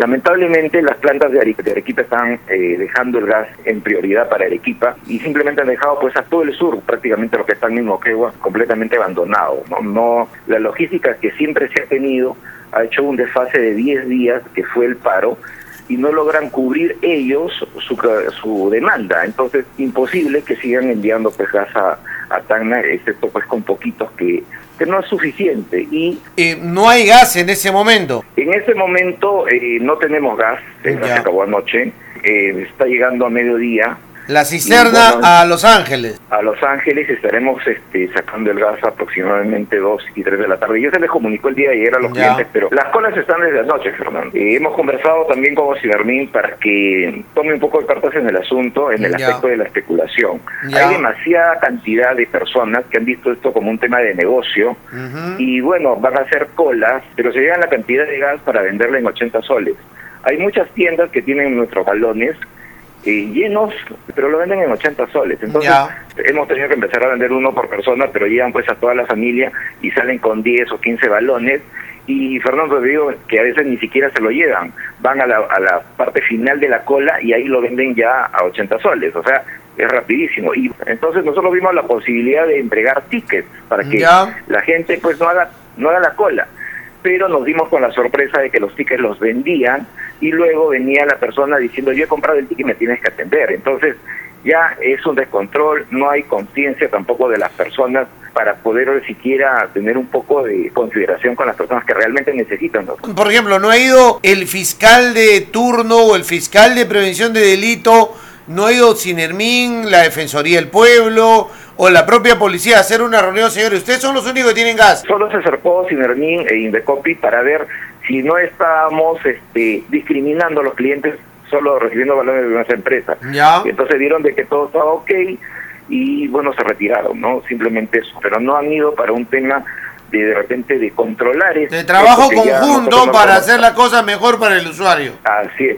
Lamentablemente las plantas de Arequipa están dejando el gas en prioridad para Arequipa y simplemente han dejado pues a todo el sur, prácticamente lo que está en Moquegua, completamente abandonado. No, la logística que siempre se ha tenido ha hecho un desfase de 10 días, que fue el paro, y no logran cubrir ellos su demanda. Entonces, imposible que sigan enviando pues gas a Tacna, excepto pues con poquitos que no es suficiente. Y no hay gas en ese momento. En ese momento no tenemos gas, el gas se acabó anoche, está llegando a mediodía. La cisterna, bueno, a Los Ángeles. A Los Ángeles estaremos sacando el gas aproximadamente 2 y 3 de la tarde. Yo se les comunicó el día de ayer a los clientes, pero las colas están desde anoche, Fernando. Hemos conversado también con Ocibermin para que tome un poco de cartas en el asunto, en el aspecto de la especulación. Hay demasiada cantidad de personas que han visto esto como un tema de negocio y bueno, van a hacer colas, pero se llevan la cantidad de gas para venderla en 80 soles. Hay muchas tiendas que tienen nuestros galones llenos, pero lo venden en 80 soles. Entonces hemos tenido que empezar a vender uno por persona, pero llevan pues a toda la familia y salen con 10 o 15 balones. Y Fernando, te digo que a veces ni siquiera se lo llevan, van a la parte final de la cola y ahí lo venden ya a 80 soles, o sea, es rapidísimo. Y entonces nosotros vimos la posibilidad de entregar tickets para que la gente pues no haga la cola, pero nos dimos con la sorpresa de que los tickets los vendían y luego venía la persona diciendo, yo he comprado el ticket y me tienes que atender. Entonces ya es un descontrol, no hay conciencia tampoco de las personas para poder siquiera tener un poco de consideración con las personas que realmente necesitan, ¿no? Por ejemplo, ¿no ha ido el fiscal de turno o el fiscal de prevención de delito, no ha ido Cinermin, la Defensoría del Pueblo o la propia policía a hacer una reunión? Señores, ustedes son los únicos que tienen gas. Solo se acercó Cinermin e Indecopi para ver si no estábamos discriminando a los clientes solo recibiendo balones de nuestra empresa. Y entonces vieron de que todo estaba ok y bueno, se retiraron, ¿no? Simplemente eso. Pero no han ido para un tema de repente de controlar de trabajo conjunto para hacer la cosa mejor para el usuario. Así es.